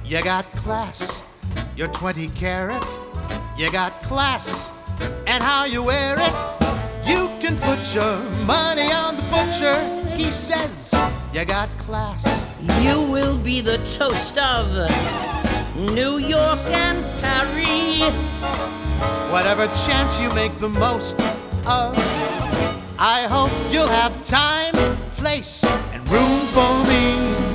You got class, you're 20 carat. You got class, and how you wear it. You can put your money on the butcher. He says you got class. You will be the toast of New York and Paris. Whatever chance you make the most of, I hope you'll have time, place, and room for me.